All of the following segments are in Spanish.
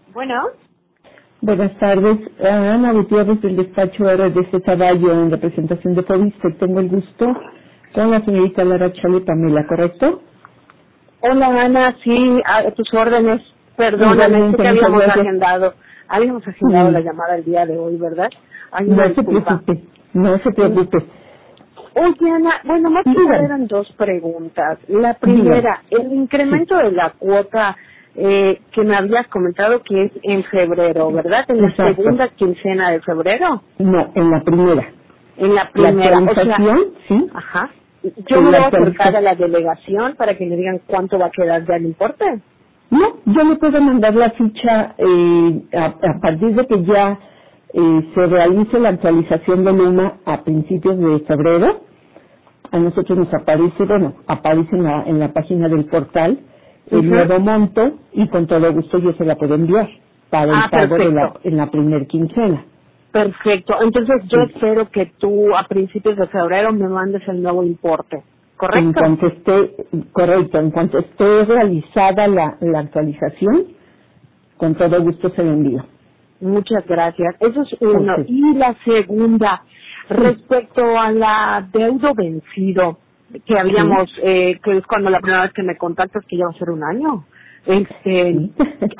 Bueno, Buenas tardes, Ana Gutiérrez del despacho RDC Caballo en representación de Fobiste. Tengo el gusto con la señorita Lara Chale Pamela, ¿correcto? hola Ana, sí, a tus órdenes. Perdóname, sé Igualmente, que muchas gracias. habíamos agendado la Sí, llamada el día de hoy, ¿verdad? Hay una no se disculpa. preocupe, no se preocupe. Oye Ana, bueno, más que nada Dígame, eran dos preguntas. La dígame. primera, el Sí, incremento de la cuota que me habías comentado que es en febrero, ¿verdad? En la exacto. segunda quincena de febrero. No, en la primera. En la La primera, o sea, actualización, sí, ajá. Yo me en la debo acercar a actualización. la delegación para que me digan cuánto va a quedar ya el importe. No, yo le puedo mandar la ficha a partir de que ya se realice la actualización de Luma a principios de febrero. A nosotros nos aparece, aparece en la página del portal el Ujú. nuevo monto y con todo gusto yo se la puedo enviar para el Ah, pago perfecto. en la primer quincena. Perfecto. Entonces yo Sí. espero que tú a principios de febrero me mandes el nuevo importe. En ¿Correcto? cuanto esté, correcto, en cuanto esté realizada la actualización, con todo gusto se lo envío. Muchas gracias. Eso es Ok. uno. Y la segunda, Sí, respecto a la deudo vencido, que sí, habíamos, que es cuando la primera vez que me contactas, que ya va a ser un año, sí.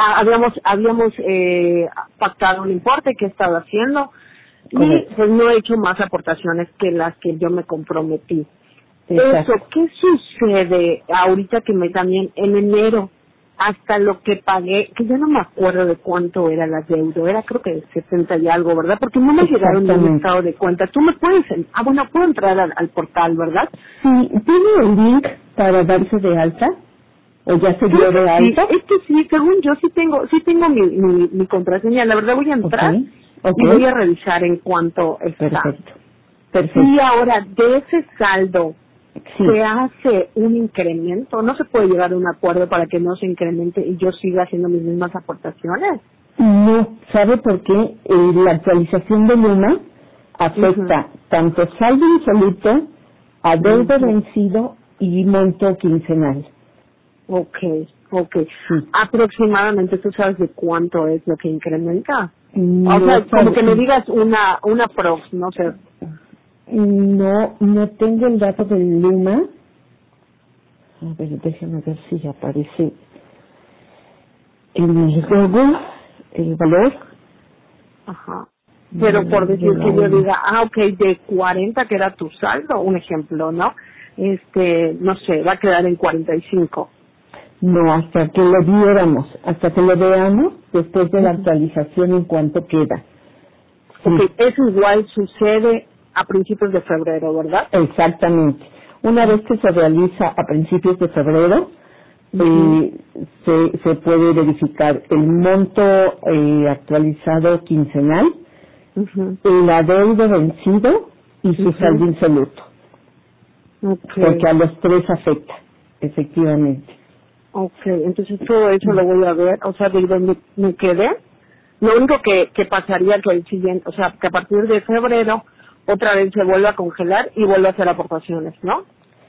habíamos pactado un importe que he estado haciendo y Correcto, pues no he hecho más aportaciones que las que yo me comprometí. Eso, exacto. ¿qué sucede ahorita que me también en enero hasta lo que pagué, que ya no me acuerdo de cuánto era la deuda, era creo que de 70 y algo, ¿verdad? Porque no me llegaron ni un Exactamente. estado de cuenta. Tú me puedes, bueno, puedo entrar al portal, ¿verdad? Sí, ¿tiene el link para darse de alta? ¿O ya se Creo dio que de sí, alta? es que sí, según yo sí tengo mi contraseña. La verdad voy a Ok, entrar ok. y voy a revisar en cuánto está. Perfecto, Y perfecto. ahora, de ese saldo, Sí, ¿se hace un incremento? ¿No se puede llegar a un acuerdo para que no se incremente y yo siga haciendo mis mismas aportaciones? no, ¿sabe por qué? La actualización de Luma Mhm. afecta tanto saldo insoluto, adeudo vencido y monto quincenal. Okay, okay. Sí, Aproximadamente tú sabes de cuánto es lo que incrementa. O no sea, como que me sabe, digas una prox, no sé. no tengo el dato del Luma. A ver, déjame ver si aparece en el Google el valor Ajá. Pero por de decir la que yo UMA. diga, okay, de 40 que era tu saldo, un ejemplo, ¿no? No sé, va a quedar en 45. No, hasta que lo viéramos, hasta que lo veamos después de la Ujú. actualización en cuanto queda. Okay, Sí, eso igual sucede a principios de febrero, ¿verdad? exactamente. Una vez que se realiza a principios de febrero, Mhm. se puede verificar el monto actualizado quincenal, Mhm. el adeudo vencido y su saldo Mhm. insoluto, Okay. porque a los tres afecta, efectivamente. Okay, entonces todo eso lo voy a ver, o sea, de donde me quedé. Lo único que pasaría que el siguiente, o sea, que a partir de febrero otra vez se vuelva a congelar y vuelva a hacer aportaciones, ¿no?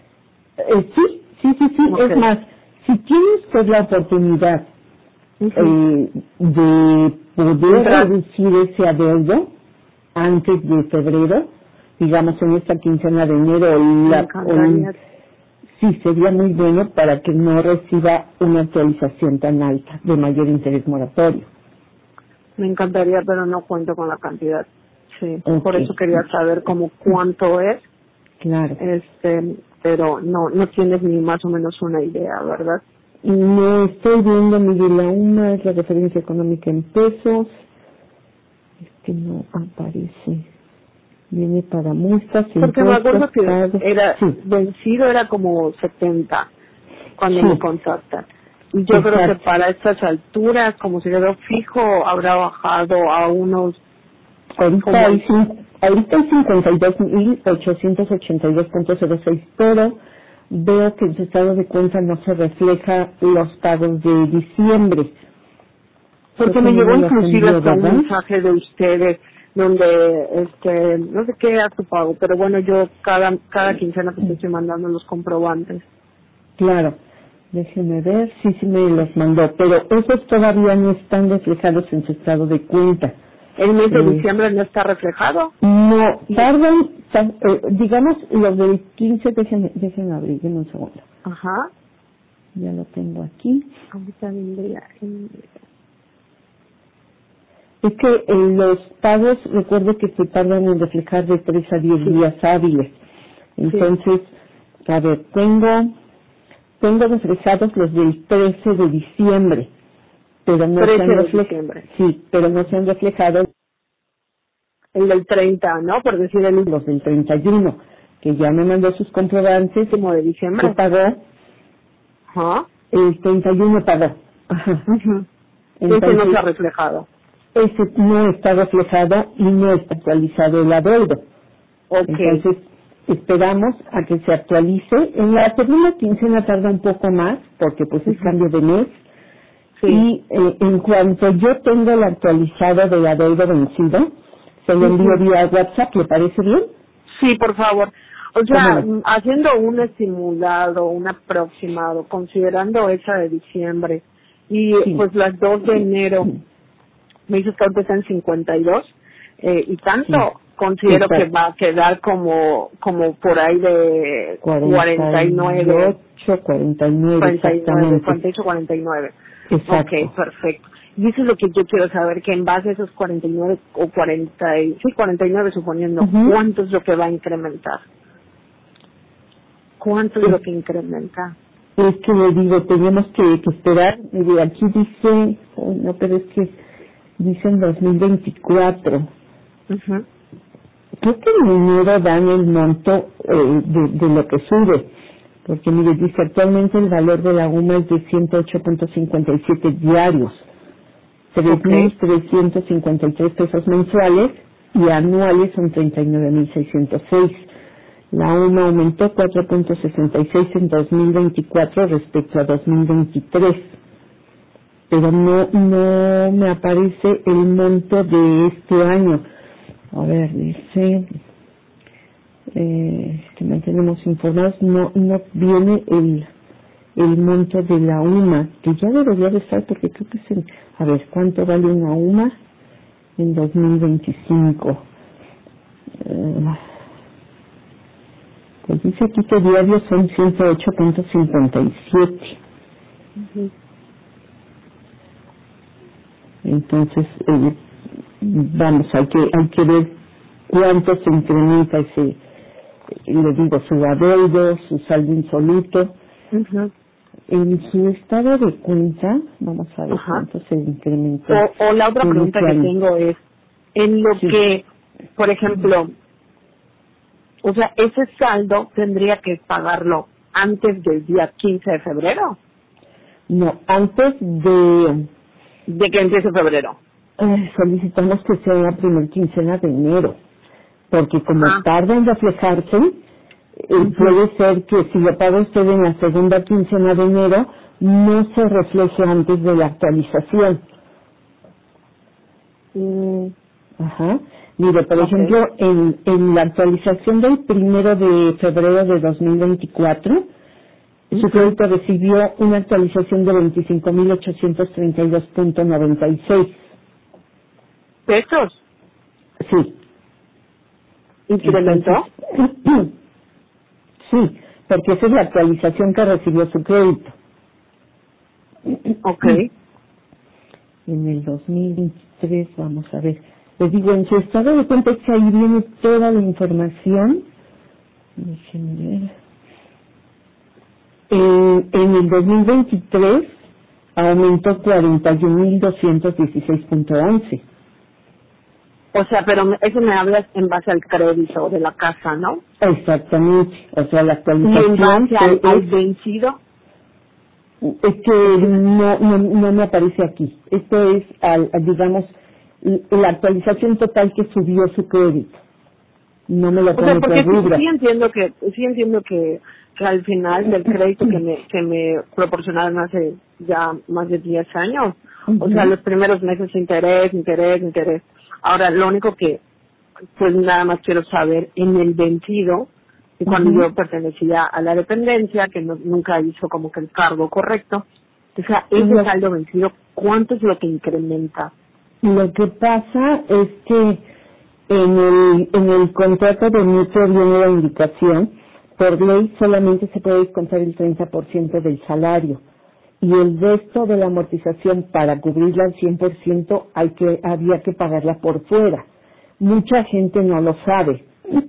Sí. Es Okay. más, si tiene usted la oportunidad Mhm. de poder Entrar reducir ese adeudo antes de febrero, digamos en esta quincena de enero me encantaría, sí, sería muy bueno para que no reciba una actualización tan alta de mayor interés moratorio. pero no cuento con la cantidad. Sí, Ok, por eso quería saber como cuánto es, claro. pero no tienes ni más o menos una idea, ¿verdad? No estoy viendo, Miguel, la UMA es la referencia económica en pesos, es que no aparece. Viene para multas, Porque me impuestos, acuerdo que pagos. era Sí, vencido era como 70 cuando me sí, contactan. Y yo creo que exacto. para estas alturas, como se quedó fijo, habrá bajado a unos Ahorita como, hay, ahorita hay 52.882.06, pero veo que en su estado de cuenta no se refleja los pagos de diciembre. Creo porque que me no llegó me los inclusive envió, hasta un ¿verdad? mensaje de ustedes donde, no sé qué era su pago, pero bueno, yo cada quincena pues estoy mandando los comprobantes. Claro. Déjeme ver, sí me los mandó, pero esos todavía no están reflejados en su estado de cuenta. ¿El mes de diciembre no está reflejado? No, digamos, los del 15, déjenme abrir, denme un segundo. Ajá. Ya lo tengo aquí. Ahorita vendría. Es que los pagos, recuerdo que se tardan en reflejar de 3 a 10 días hábiles. Entonces, a ver, tengo reflejados los del 13 de diciembre, pero no se han reflejado. Sí, pero no se han reflejado el del 30, ¿no? Por decir los del 31, que ya me mandó sus comprobantes. Como de diciembre. Que pagó. Ajá. El 31 pagó. Ajá. Entonces, ese no se ha reflejado. Ese no está reflejado y no está actualizado el adeudo. Entonces, esperamos a que se actualice. En la segunda quincena tarda un poco más, porque pues es cambio de mes. Sí. Y en cuanto yo tenga el actualizado del adeudo vencido, se lo envío vía WhatsApp, ¿le parece bien? Sí, por favor. O sea, haciendo un estimulado, un aproximado, considerando esa de diciembre y pues las 2 de enero, me dices que ahorita están 52 y tanto, considero que va a quedar como por ahí de 49. 48, 49. Exacto. Ok, perfecto. Y eso es lo que yo quiero saber, que en base a esos 49 o 49 suponiendo, ¿cuánto es lo que va a incrementar? ¿Cuánto es lo que incrementa? Es que le digo, tenemos que esperar. Mire, aquí dice, no, pero es que dice en 2024. Creo que en enero dan el monto de lo que sube. Porque mire, dice actualmente el valor de la UMA es de 108.57 diarios. 3.353 pesos mensuales y anuales son 39.606. La UMA aumentó 4.66 en 2024 respecto a 2023. Pero no me aparece el monto de este año. A ver, dice que mantenemos informados, no viene el monto de la UMA, que ya debería de estar porque creo que es a ver, ¿cuánto vale una UMA en 2025? Pues dice aquí que diarios son 108.57. Entonces, vamos, hay que ver cuánto se incrementa ese, le digo, su adeudo, su saldo insoluto. En su estado de cuenta, vamos a ver cuánto se incrementó. O la otra pregunta que tengo es, en lo que, por ejemplo, o sea, ese saldo tendría que pagarlo antes del día 15 de febrero. No, antes de que empiece febrero. Solicitamos que sea la primera quincena de enero, porque como tarda en reflejarse, puede ser que si lo paga usted en la segunda quincena de enero, no se refleje antes de la actualización. Mire, por ejemplo, en la actualización del 1 de febrero de 2024, su crédito recibió una actualización de 25.832.96. ¿Pesos? Sí. ¿Incrementó? Sí, porque esa es la actualización que recibió su crédito. En el 2023, vamos a ver. Les digo, en su estado de cuenta que ahí viene toda la información. Déjenme ver. En el 2023 aumentó 41.216.11. O sea, pero eso me hablas en base al crédito de la casa, ¿no? Exactamente. O sea, la actualización... ¿Y en base al vencido? Es que no me aparece aquí. Esto es, digamos, la actualización total que subió su crédito. No me lo pone por rubro. Sí entiendo que al final del crédito que me proporcionaron hace ya más de 10 años, o sea, los primeros meses interés. Ahora, lo único que, pues nada más quiero saber, en el vencido, Y cuando yo pertenecía a la dependencia, que nunca hizo como que el cargo correcto, o sea, ese saldo vencido, ¿cuánto es lo que incrementa? Lo que pasa es que en el contrato de mutuo viene la indicación, por ley solamente se puede descontar el 30% del salario y el resto de la amortización para cubrirla al 100% había que pagarla por fuera. Mucha gente no lo sabe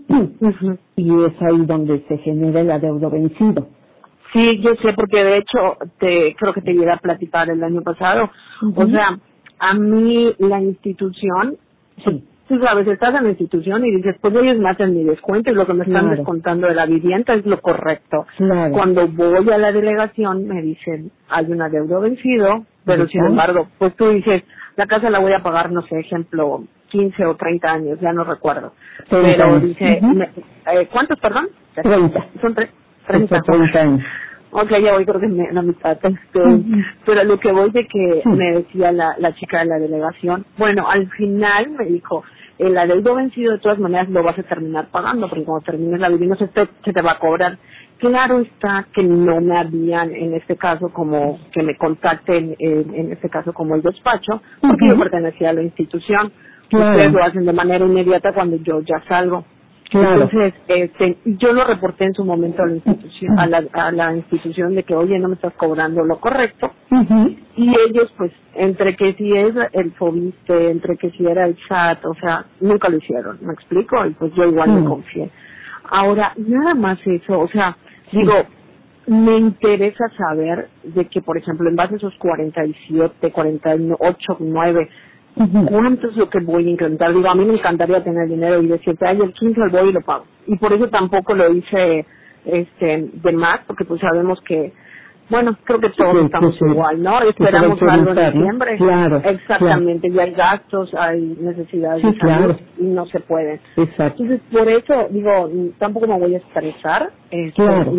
y es ahí donde se genera el adeudo vencido. Sí, yo sé, porque de hecho creo que te llegué a platicar el año pasado. O sea, a mí la institución, tú sabes, estás en la institución y dices, pues ellos me hacen mi descuento y lo que me están descontando de la vivienda es lo correcto. Cuando voy a la delegación me dicen, hay un adeudo vencido, pero sin embargo, pues tú dices, la casa la voy a pagar, no sé, ejemplo, 15 o 30 años, ya no recuerdo. Pero dice, ¿cuántos, perdón? 30. Son 30 años. Ok, ya voy, creo que la mitad. Pero lo que voy de que me decía la chica de la delegación, bueno, al final me dijo, el adeudo vencido de todas maneras lo vas a terminar pagando, porque cuando termines la vivienda se te va a cobrar. Claro está que no me habían, en este caso, como que me contacten, en este caso como el despacho, porque yo pertenecía a la institución. Ustedes lo hacen de manera inmediata cuando yo ya salgo. Entonces, yo lo reporté en su momento a la institución, a la institución de que, oye, no me estás cobrando lo correcto. Y ellos, pues, entre que si es el FOBISTE, entre que si era el SAT, o sea, nunca lo hicieron, ¿me explico? Y pues yo igual me confié. Ahora, nada más eso, o sea, digo, me interesa saber de que, por ejemplo, en base a esos 47, 48, 9, ¿cuánto es lo que voy a incrementar? Digo, a mí me encantaría tener dinero y decirte, ay, el 15 voy y lo pago. Y por eso tampoco lo hice de más, porque pues sabemos que, bueno, creo que todos estamos igual, ¿no? Esperamos algo en diciembre. Exactamente, y hay gastos, hay necesidades de salud y no se pueden. Entonces, por eso, digo, tampoco me voy a estresar y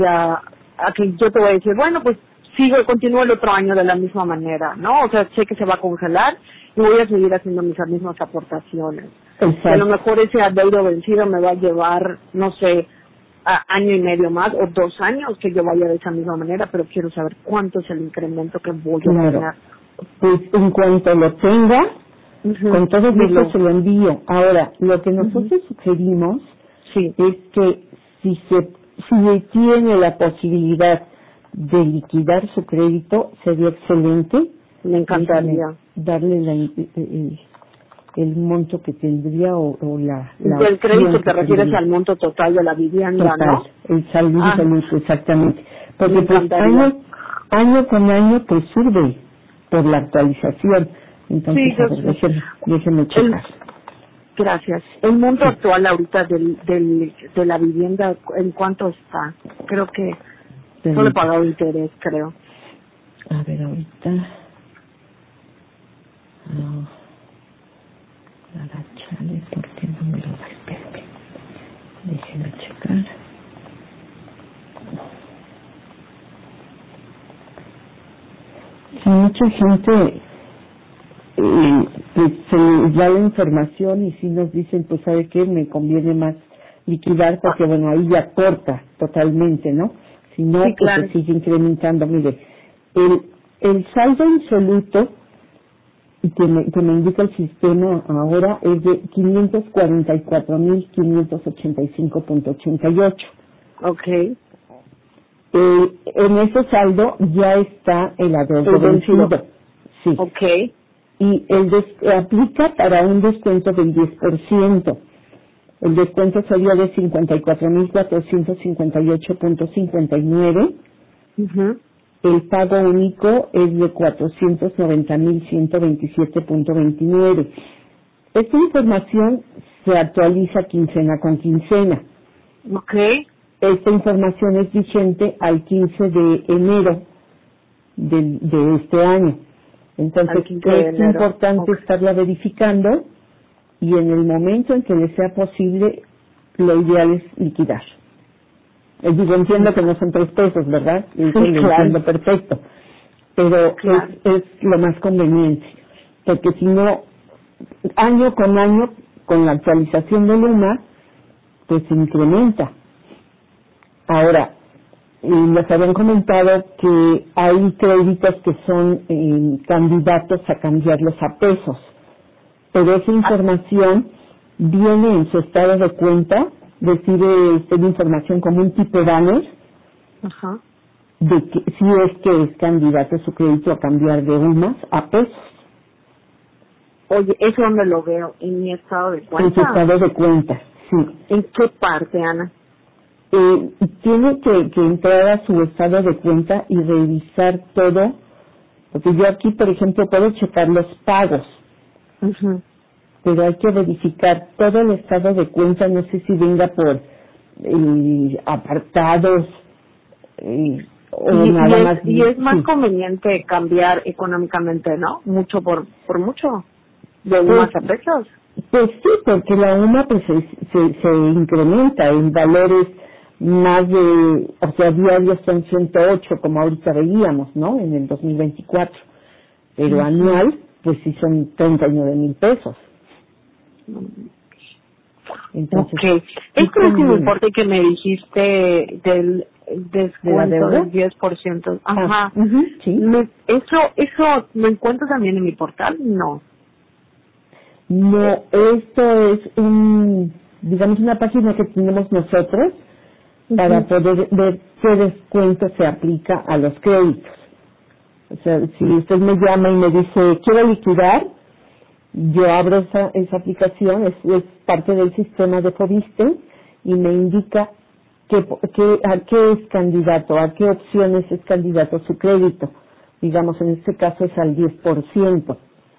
a que yo te voy a decir, bueno, pues continúo el otro año de la misma manera, ¿no? O sea, sé que se va a congelar y voy a seguir haciendo mis mismas aportaciones. A lo mejor ese adeudo vencido me va a llevar, no sé, año y medio más o 2 años que yo vaya de esa misma manera, pero quiero saber cuánto es el incremento que voy a tener. Pues en cuanto lo tenga, con todo gusto se lo envío. Ahora, lo que nosotros sugerimos es que si tiene la posibilidad de liquidar su crédito, sería excelente. Me encantaría darle el monto que tendría o la del crédito te refieres al monto total de la vivienda, ¿no? El saldo exactamente, porque pues año con año pues sube por la actualización. Entonces, déjeme checar. Gracias. El monto actual ahorita de la vivienda, ¿en cuánto está? Creo que solo he pagado interés, creo. A ver, ahorita chale, ¿por qué no me lo da? Espérate, déjenme checar. Si mucha gente pues se les da la información y si nos dicen, pues sabe qué, me conviene más liquidar porque bueno, ahí ya corta totalmente, ¿no? Si no, pues se sigue incrementando. Mire, el saldo absoluto que me indica el sistema ahora es de 544.585.88. Okay. En ese saldo ya está el adeudo vencido. Sí. Okay. Y aplica para un descuento del 10%. El descuento sería de 54.458.59. El pago único es de 490.127.29. Esta información se actualiza quincena con quincena. Okay. Esta información es vigente al 15 de enero de este año. Entonces es importante estarla verificando y en el momento en que le sea posible, lo ideal es liquidar. Digo, entiendo que no son 3 pesos, ¿verdad? Eso lo entiendo perfecto. Pero es lo más conveniente. Porque si no, año, con la actualización de Luma, pues se incrementa. Ahora, les habían comentado que hay créditos que son candidatos a cambiarlos a pesos, pero esa información viene en su estado de cuenta, recibe usted información como un tipo banner Ajá. de que si es que es candidato su crédito a cambiar de UMAS a pesos. Oye, ¿eso dónde lo veo? ¿En mi estado de En su cuenta? estado de cuenta, sí. ¿En qué parte, Ana? Tiene que entrar a su estado de cuenta y revisar todo, porque yo aquí, por ejemplo, puedo checar los pagos, Ujú. pero hay que verificar todo el estado de cuenta, no sé si venga por apartados o nada más. Y es más Sí. conveniente cambiar económicamente, ¿no? Mucho por mucho, de Pues, unas a pesos. pues sí, porque la UMA pues se incrementa en valores más de, o sea, diarios son 108, como ahorita veíamos, ¿no? En el 2024. Pero Ujú. anual, pues sí son 39,000 pesos. Entonces, Ok. sí Este último conviene. importe que me dijiste del ¿De la descuento deuda? del 10%. Ajá. Sí. ¿Eso lo encuentro también en mi portal? No. No, esto es digamos, una página que tenemos nosotros para Ujú. poder ver qué descuento se aplica a los créditos. O sea, si usted me llama y me dice, quiero liquidar, yo abro esa aplicación, es parte del sistema de Fobiste, y me indica a qué es candidato, a qué opciones es candidato su crédito. Digamos, en este caso es al 10%.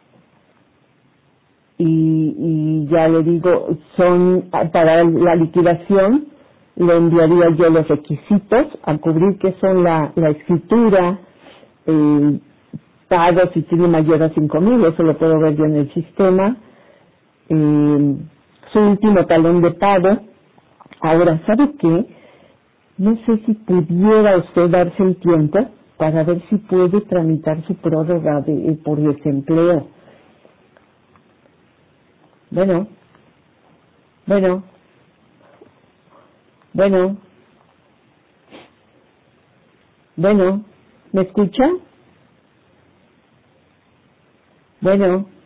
Y ya le digo, para la liquidación, le enviaría yo los requisitos a cubrir, que son la escritura, pago si tiene mayor a 5,000, eso lo puedo ver yo en el sistema, su último talón de pago. Ahora, ¿sabe qué? No sé si pudiera usted darse el tiempo para ver si puede tramitar su prórroga por desempleo. Bueno, bueno, bueno, bueno, ¿me escucha? Bueno.